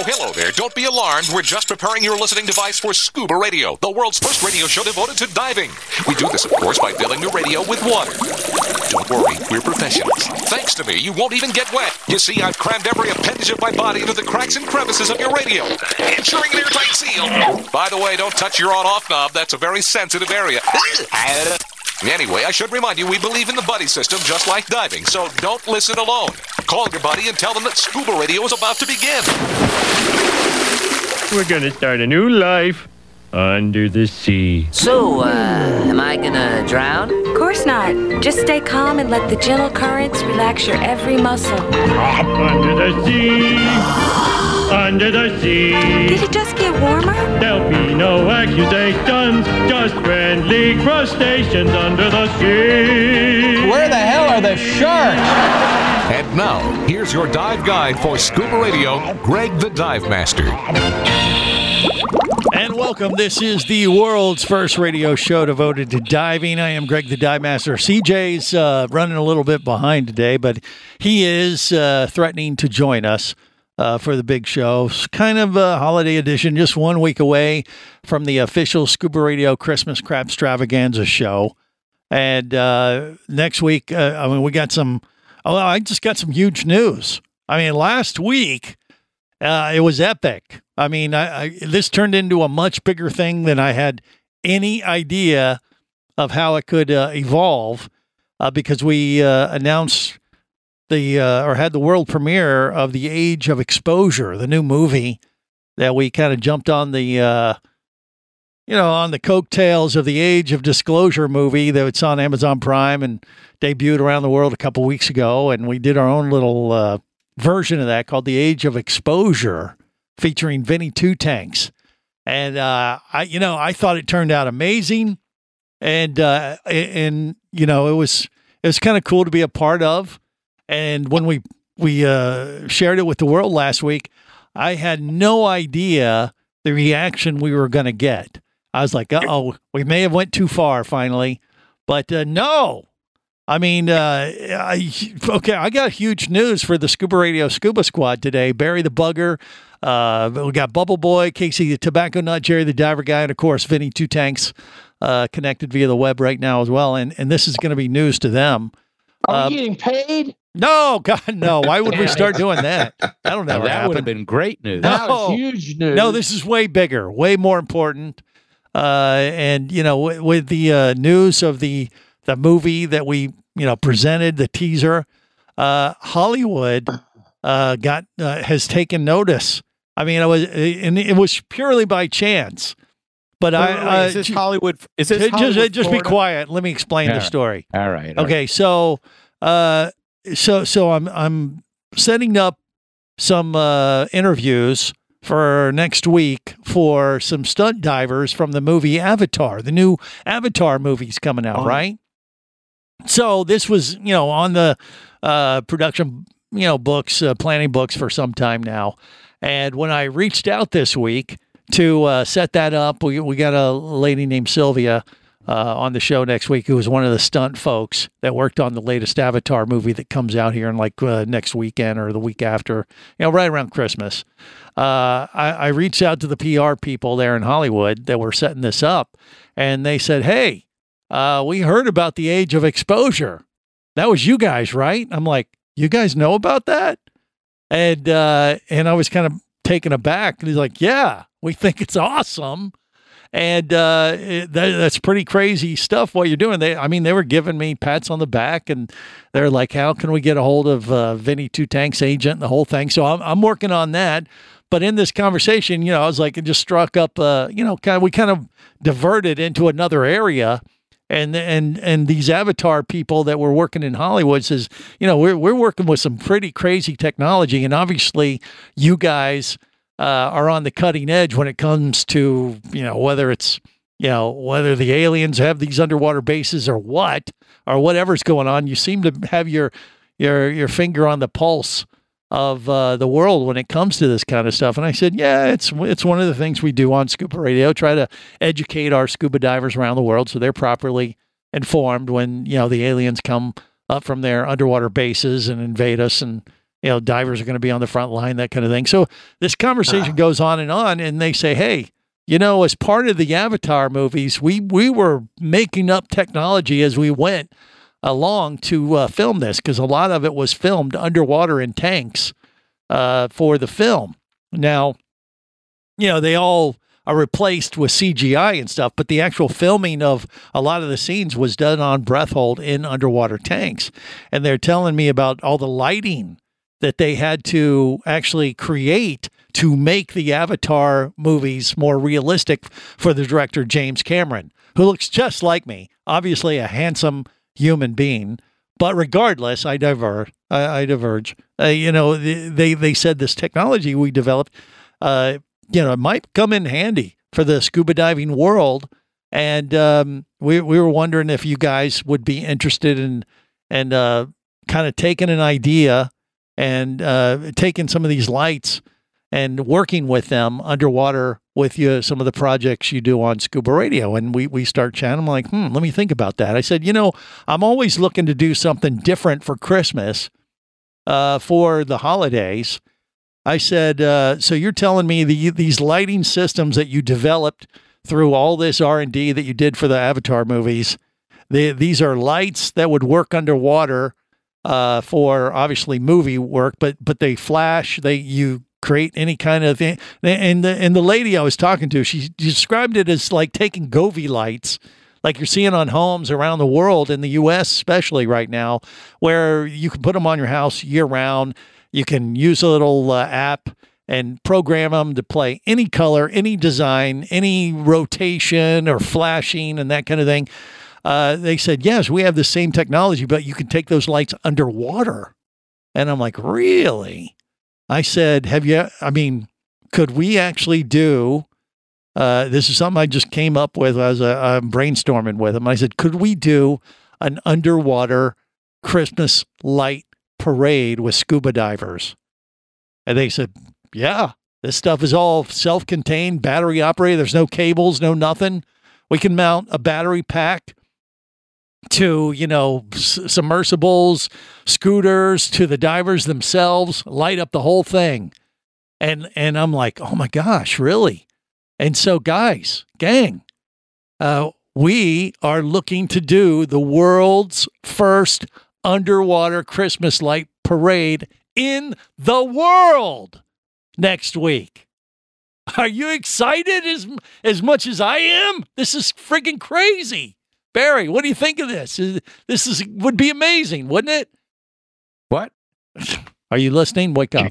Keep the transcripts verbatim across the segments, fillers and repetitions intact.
hello there. Don't be alarmed. We're just preparing your listening device for Scuba Radio, the world's first radio show devoted to diving. We do this, of course, by filling your radio with water. Don't worry, we're professionals. Thanks to me, you won't even get wet. You see, I've crammed every appendage of my body into the cracks and crevices of your radio, ensuring an airtight seal. By the way, don't touch your on-off knob. That's a very sensitive area. Anyway, I should remind you, we believe in the buddy system just like diving, so don't listen alone. Call your buddy and tell them that Scuba Radio is about to begin. We're gonna start a new life under the sea. So, uh, am I gonna drown? Of course not. Just stay calm and let the gentle currents relax your every muscle. Under the sea, under the sea. Did it just get warmer? There'll be no accusations, just friendly crustaceans under the sea. Where the hell are the sharks? And now, here's your dive guide for Scuba Radio, Greg the Dive Master. And welcome. This is the world's first radio show devoted to diving. I am Greg the Dive Master. C J's uh, running a little bit behind today, but he is uh, threatening to join us uh, for the big show. It's kind of a holiday edition, just one week away from the official Scuba Radio Christmas Crab Extravaganza show. And uh, next week, uh, I mean, we got some, oh, I just got some huge news. I mean, last week, uh, it was epic. I mean, I, I, this turned into a much bigger thing than I had any idea of how it could uh, evolve uh, because we uh, announced the uh, or had the world premiere of The Age of Exposure, the new movie that we kind of jumped on the, uh, you know, on the coattails of the Age of Disclosure movie that's on Amazon Prime and debuted around the world a couple weeks ago. And we did our own little uh, version of that called The Age of Exposure, featuring Vinny Two Tanks. And, uh, I, you know, I thought it turned out amazing. And, uh, and, you know, it was, it was kind of cool to be a part of. And when we, we, uh, shared it with the world last week, I had no idea the reaction we were going to get. I was like, uh-oh, we may have went too far finally, but, uh, no, I mean, uh, I, okay, I got huge news for the Scuba Radio Scuba Squad today. Barry the Bugger, uh, we got Bubble Boy, Casey the Tobacco Nut, Jerry the Diver Guy, and of course, Vinny Two Tanks, uh, connected via the web right now as well. And, and this is going to be news to them. Are uh, we getting paid? No, God, no. Why would we start doing that? That'll never that happen. would have been great news. No. That was huge news. No, this is way bigger, way more important. Uh, and, you know, w- with the uh, news of the the movie that we, you know, presented, the teaser, uh, Hollywood uh, got uh, has taken notice. I mean, it was and it was purely by chance. But Wait, I wait, wait, uh, is this ju- Hollywood? Is this just Hollywood, just be Florida? quiet. Let me explain All the right. story. All right. all Okay, so uh, so so I'm I'm setting up some uh, interviews for next week for some stunt divers from the movie Avatar. The new Avatar movie's coming out, Oh. right? So this was, you know, on the uh, production, you know, books, uh, planning books for some time now. And when I reached out this week to uh, set that up, we we got a lady named Sylvia uh, on the show next week who was one of the stunt folks that worked on the latest Avatar movie that comes out here in like uh, next weekend or the week after, you know, right around Christmas. Uh, I, I reached out to the P R people there in Hollywood that were setting this up, and they said, hey, uh, we heard about the Age of Exposure. That was you guys, right? I'm like, you guys know about that? And uh, and I was kind of taken aback. And he's like, yeah, we think it's awesome. And uh, it, that, that's pretty crazy stuff what you're doing. They, I mean, they were giving me pats on the back, and they're like, how can we get a hold of uh, Vinny Two Tanks agent and the whole thing? So I'm, I'm working on that. But in this conversation, you know, I was like, it just struck up, uh, you know, kind of, we kind of diverted into another area. And and and these Avatar people that were working in Hollywood says, you know, we're we're working with some pretty crazy technology, and obviously you guys uh, are on the cutting edge when it comes to, you know, whether it's, you know, whether the aliens have these underwater bases or what or whatever's going on. You seem to have your your your finger on the pulse of uh, the world when it comes to this kind of stuff. And I said, yeah, it's it's one of the things we do on Scuba Radio, try to educate our scuba divers around the world so they're properly informed when, you know, the aliens come up from their underwater bases and invade us and, you know, divers are going to be on the front line, that kind of thing. So this conversation uh. goes on and on, and they say, hey, you know, as part of the Avatar movies, we, we were making up technology as we went along to uh, film this, because a lot of it was filmed underwater in tanks uh, for the film. Now, you know, they all are replaced with C G I and stuff, but the actual filming of a lot of the scenes was done on breath hold in underwater tanks. And they're telling me about all the lighting that they had to actually create to make the Avatar movies more realistic for the director, James Cameron, who looks just like me, obviously a handsome human being. But regardless, I diverge. I, I diverge. Uh, you know, they, they said this technology we developed, uh, you know, it might come in handy for the scuba diving world. And um, we we were wondering if you guys would be interested in and uh, kind of taking an idea and uh, taking some of these lights and working with them underwater with you, some of the projects you do on Scuba Radio. And we, we start chatting. I'm like, hmm, let me think about that. I said, you know, I'm always looking to do something different for Christmas, uh, for the holidays. I said, uh, so you're telling me the, these lighting systems that you developed through all this R and D that you did for the Avatar movies, they, these are lights that would work underwater uh, for obviously movie work, but but they flash, they you create any kind of thing. And the, and the lady I was talking to, she described it as like taking Govee lights, like you're seeing on homes around the world, in the U S especially right now, where you can put them on your house year round. You can use a little uh, app and program them to play any color, any design, any rotation or flashing and that kind of thing. Uh, they said, yes, we have the same technology, but you can take those lights underwater. And I'm like, really? I said, have you, I mean, could we actually do, uh, this is something I just came up with as a, I'm brainstorming with them. I said, could we do an underwater Christmas light parade with scuba divers? And they said, yeah, this stuff is all self-contained, battery operated. There's no cables, no nothing. We can mount a battery pack to, you know, s- submersibles, scooters, to the divers themselves, light up the whole thing. And and I'm like, oh my gosh, really? And so guys, gang, uh, we are looking to do the world's first underwater Christmas light parade in the world next week. Are you excited as as much as I am? This is freaking crazy. Barry, what do you think of this? This is would be amazing, wouldn't it? What? Are you listening? Wake up.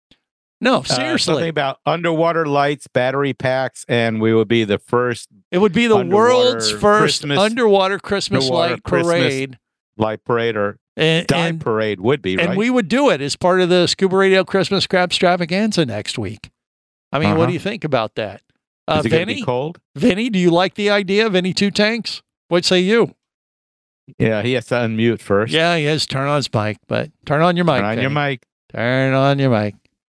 No, Uh, seriously. something about underwater lights, battery packs, and we would be the first It would be the underwater world's first Christmas- underwater Christmas underwater light Christmas parade. light parade or And, dive and, parade would be, and right? we would do it as part of the Scuba Radio Christmas Crab Extravaganza next week. I mean, what Uh-huh. do you think about that? Uh, Is it going to Vinny? be cold? Vinny, do you like the idea of Vinny Two Tanks? What say you? Yeah, he has to unmute first. Yeah, he has to turn on his mic, but turn on your mic. Turn on your Vinny. mic. Turn on your mic.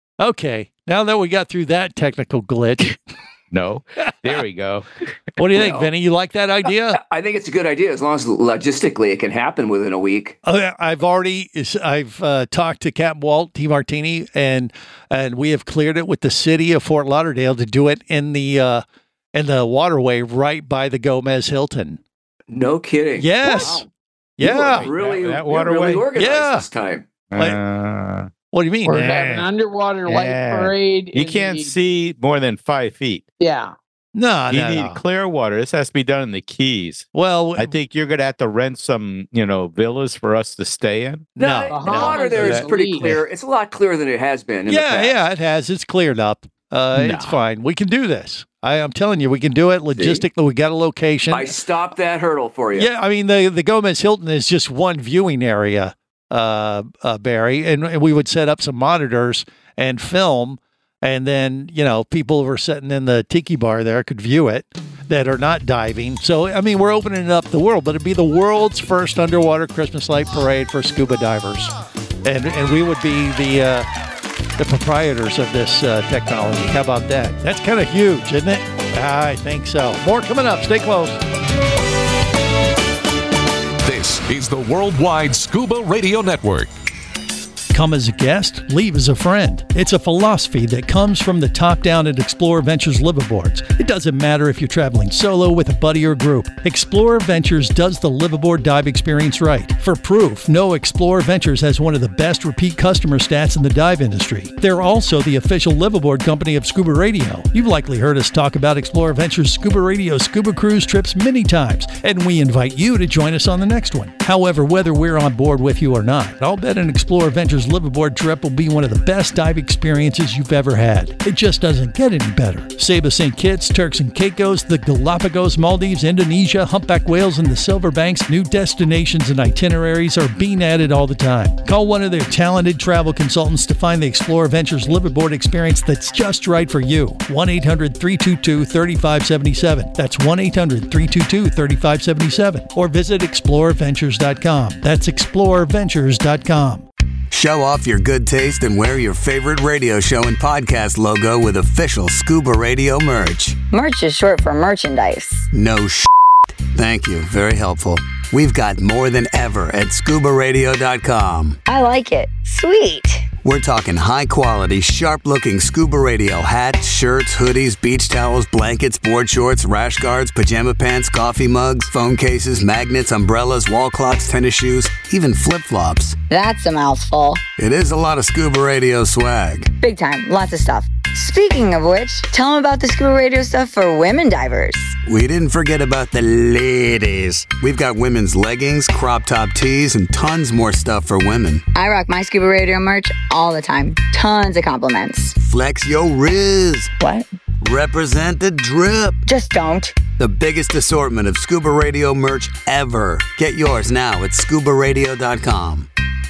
Okay, now that we got through that technical glitch, No. There we go. what do you think, Well- Vinny? You like that idea? I think it's a good idea as long as logistically it can happen within a week. Oh, yeah, I've already I've uh, talked to Captain Walt T. Martini, and and we have cleared it with the city of Fort Lauderdale to do it in the uh, in the waterway right by the Gomez Hilton. No kidding. Yes. Wow. Yeah. You're really, That- that you're waterway? really organized Yeah. this time. Like- Uh, What do you mean? We're Yeah. having an underwater light Yeah. parade. you in can't the- see more than five feet. Yeah. No, You no, need no. clear water. This has to be done in the Keys. Well, I think you're going to have to rent some, you know, villas for us to stay in. No, No. the Uh-huh. water there is That- pretty clear. It's a lot clearer than it has been. In the yeah, past. yeah, it has. It's cleared up. Uh, It's No. fine. We can do this. I, I'm telling you, we can do it logistically. We got a location. I stopped that hurdle for you. Yeah, I mean the the Gomez Hilton is just one viewing area, uh, uh, Barry, and, and we would set up some monitors and film, and then you know people who are sitting in the tiki bar there could view it that are not diving. So I mean we're opening up the world, but it'd be the world's first underwater Christmas light parade for scuba divers, and and we would be the uh, the proprietors of this uh, technology. How about that? That's kind of huge, isn't it? I think so. More coming up. Stay close. This is the Worldwide Scuba Radio Network. Come as a guest, leave as a friend. It's a philosophy that comes from the top down at Explorer Ventures liveaboards. It doesn't matter if you're traveling solo, with a buddy, or group. Explorer Ventures does the liveaboard dive experience right. For proof, know Explorer Ventures has one of the best repeat customer stats in the dive industry. They're also the official liveaboard company of Scuba Radio. You've likely heard us talk about Explorer Ventures Scuba Radio scuba cruise trips many times, and we invite you to join us on the next one. However, whether we're on board with you or not, I'll bet an Explorer Ventures liveaboard trip will be one of the best dive experiences you've ever had. It just doesn't get any better. Saba Saint Kitts, Turks and Caicos, the Galapagos, Maldives, Indonesia, humpback whales, and the Silver Banks, new destinations and itineraries are being added all the time. Call one of their talented travel consultants to find the Explorer Ventures liveaboard experience that's just right for you. one eight hundred, three two two, three five seven seven. That's one eight hundred, three two two, three five seven seven. Or visit explorer ventures dot com. That's explorer ventures dot com. Show off your good taste and wear your favorite radio show and podcast logo with official Scuba Radio merch. Merch is short for merchandise. No sh**. Thank you. Very helpful. We've got more than ever at scuba radio dot com. I like it. Sweet. We're talking high-quality, sharp-looking Scuba Radio hats, shirts, hoodies, beach towels, blankets, board shorts, rash guards, pajama pants, coffee mugs, phone cases, magnets, umbrellas, wall clocks, tennis shoes, even flip-flops. That's a mouthful. It is a lot of Scuba Radio swag. Big time. Lots of stuff. Speaking of which, tell them about the Scuba Radio stuff for women divers. We didn't forget about the ladies. We've got women's leggings, crop top tees, and tons more stuff for women. I rock my Scuba Radio merch all the time. Tons of compliments. Flex your riz. What? Represent the drip. Just don't. The biggest assortment of Scuba Radio merch ever. Get yours now at scuba radio dot com.